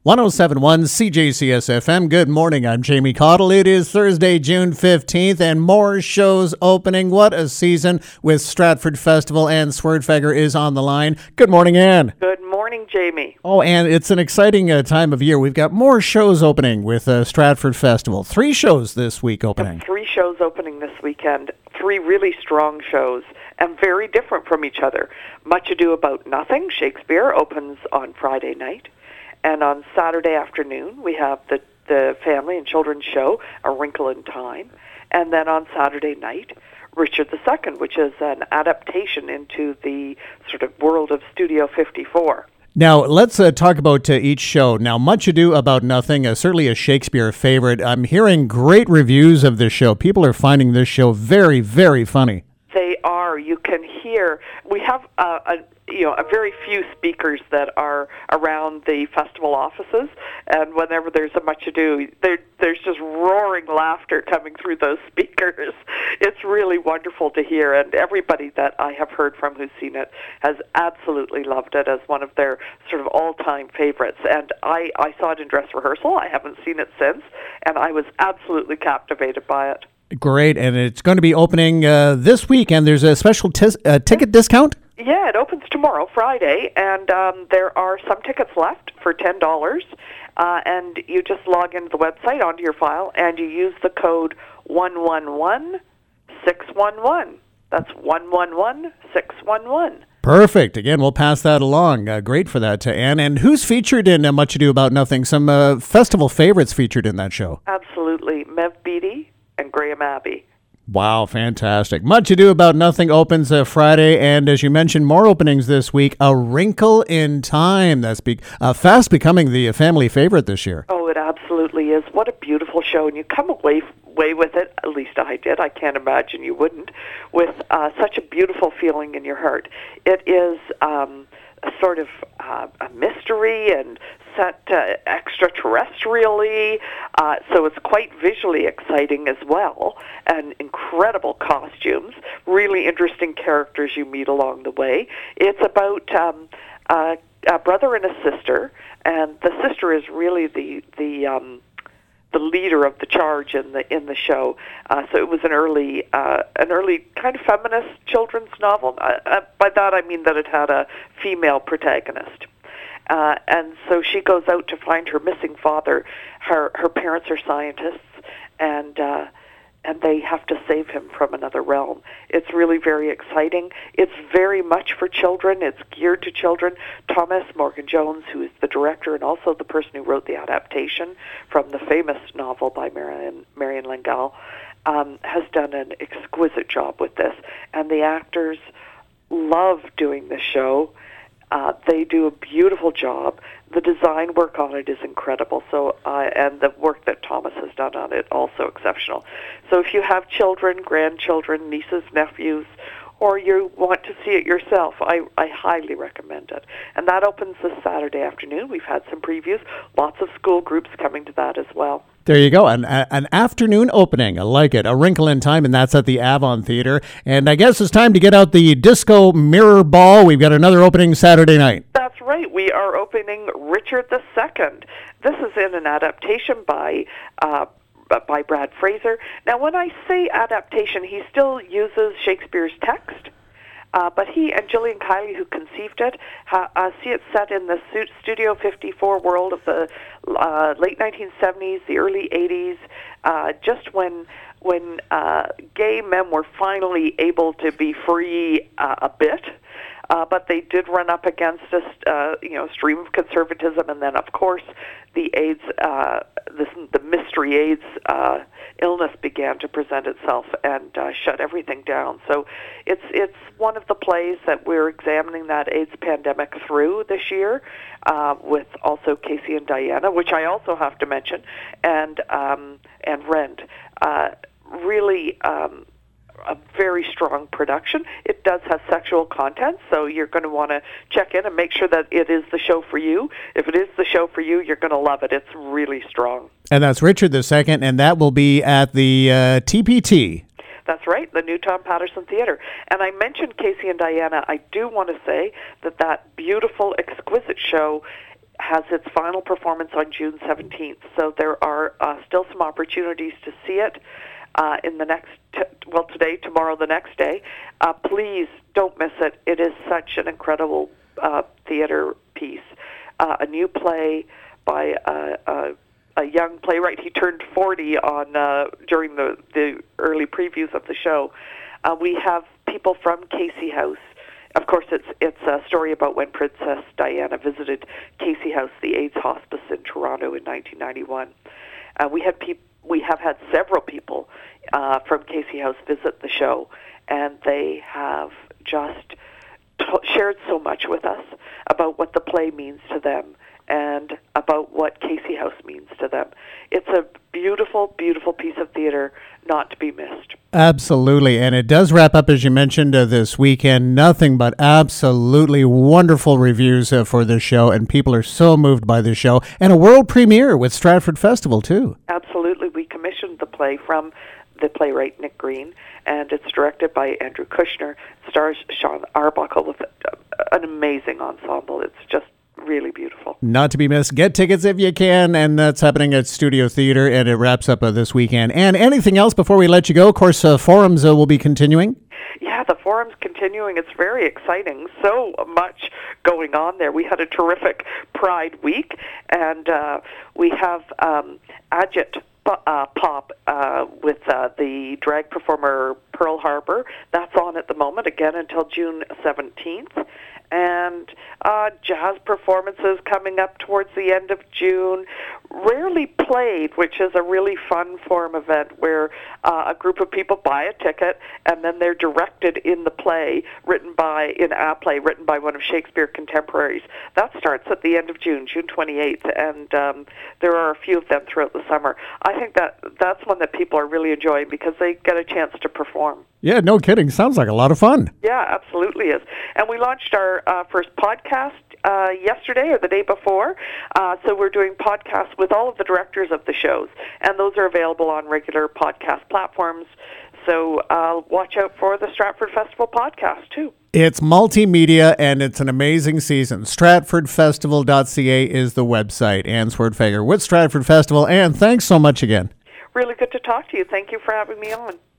1071 CJCS FM. Good morning. I'm Jamie Cottle. It is Thursday, June 15th, and more shows opening. What a season with Stratford Festival. Anne Swerdfeger is on the line. Good morning, Anne. Good morning, Jamie. Oh, Anne, it's an exciting time of year. We've got more shows opening with Stratford Festival. 3 shows this week opening. 3 shows opening this weekend. 3 really strong shows and very different from each other. Much Ado About Nothing, Shakespeare, opens on Friday night. And on Saturday afternoon, we have the family and children's show, A Wrinkle in Time. And then on Saturday night, Richard II, which is an adaptation into the sort of world of Studio 54. Now, let's talk about each show. Now, Much Ado About Nothing, certainly a Shakespeare favorite. I'm hearing great reviews of this show. People are finding this show very, very funny. They are. You can hear. We have a very few speakers that are around the festival offices, and whenever there's a Much Ado, there's just roaring laughter coming through those speakers. It's really wonderful to hear, and everybody that I have heard from who's seen it has absolutely loved it as one of their sort of all-time favorites. And I saw it in dress rehearsal. I haven't seen it since, and I was absolutely captivated by it. Great, and it's going to be opening this week, and there's a special ticket discount? Yeah, it opens tomorrow, Friday, and there are some tickets left for $10, and you just log into the website, onto your file, and you use the code 111611. That's 111611. Perfect. Again, we'll pass that along. Great for that, Anne. And who's featured in Much Ado About Nothing? Some festival favorites featured in that show. Absolutely. Mev Beatty and Graham Abbey. Wow, fantastic. Much Ado About Nothing opens Friday, and as you mentioned, more openings this week. A Wrinkle in Time. That's fast becoming the family favorite this year. Oh, it absolutely is. What a beautiful show, and you come away with it, at least I did, I can't imagine you wouldn't, with such a beautiful feeling in your heart. It is a sort of a mystery and set extraterrestrially, so it's quite visually exciting as well, and incredible costumes, really interesting characters you meet along the way. It's about a brother and a sister, and the sister is really the leader of the charge in the show. So it was an early kind of feminist children's novel. By that I mean that it had a female protagonist. And so she goes out to find her missing father. Her parents are scientists, and they have to save him from another realm. It's really very exciting. It's very much for children. It's geared to children. Thomas Morgan-Jones, who is the director and also the person who wrote the adaptation from the famous novel by Marion Langell, has done an exquisite job with this. And the actors love doing this show. They do a beautiful job. The design work on it is incredible. So, and the work that Thomas has done on it also exceptional. So, if you have children, grandchildren, nieces, nephews, or you want to see it yourself, I highly recommend it. And that opens this Saturday afternoon. We've had some previews. Lots of school groups coming to that as well. There you go. An afternoon opening. I like it. A Wrinkle in Time, and that's at the Avon Theatre. And I guess it's time to get out the Disco Mirror Ball. We've got another opening Saturday night. That's right. We are opening Richard II. This is in an adaptation by Brad Fraser. Now, when I say adaptation, he still uses Shakespeare's text. But he and Gillian Kiley, who conceived it, see it set in the Studio 54 world of the late 1970s, the early 80s, just when gay men were finally able to be free a bit. But they did run up against a stream of conservatism, and then, of course, the AIDS, the mystery AIDS illness began to present itself and shut everything down. So it's one of the plays that we're examining that AIDS pandemic through this year, with also Casey and Diana, which I also have to mention, and Rent. Really. A very strong production. It does have sexual content, so you're going to want to check in and make sure that it is the show for you. If it is the show for you, you're going to love it. It's really strong. And that's Richard II, and that will be at the TPT. That's right, the new Tom Patterson Theatre. And I mentioned Casey and Diana. I do want to say that beautiful, exquisite show has its final performance on June 17th. So there are still some opportunities to see it in the next, today, tomorrow, the next day. Please don't miss it. It is such an incredible theater piece. A new play by a young playwright. He turned 40 during the early previews of the show. We have people from Casey House. Of course, it's a story about when Princess Diana visited Casey House, the AIDS hospice in Toronto in 1991. We have had several people from Casey House visit the show, and they have just shared so much with us about what the play means to them and about what Casey House means to them. It's a beautiful, beautiful piece of theater not to be missed. Absolutely. And it does wrap up, as you mentioned, this weekend. Nothing but absolutely wonderful reviews for the show, and people are so moved by the show. And a world premiere with Stratford Festival, too. Absolutely. We commissioned the play from the playwright Nick Green, and it's directed by Andrew Kushner. It stars Sean Arbuckle with an amazing ensemble. It's just really beautiful. Not to be missed. Get tickets if you can, and that's happening at Studio Theatre, and it wraps up this weekend. And anything else before we let you go? Of course, forums will be continuing. Yeah, the forum's continuing. It's very exciting. So much going on there. We had a terrific Pride Week, and we have Agit Pop with the drag performer Pearl Harbor. That's on at the moment, again, until June 17th. And jazz performances coming up towards the end of June. Rarely Played, which is a really fun forum event where a group of people buy a ticket and then they're directed in the play written by one of Shakespeare's contemporaries. That starts at the end of June, June 28th, and there are a few of them throughout the summer. I think that's one that people are really enjoying because they get a chance to perform. Yeah, no kidding. Sounds like a lot of fun. Yeah, absolutely is. And we launched our first podcast yesterday or the day before. So we're doing podcasts with all of the directors of the shows, and those are available on regular podcast platforms. So watch out for the Stratford Festival podcast, too. It's multimedia, and it's an amazing season. StratfordFestival.ca is the website. Anne Swerdfager with Stratford Festival. Anne, thanks so much again. Really good to talk to you. Thank you for having me on.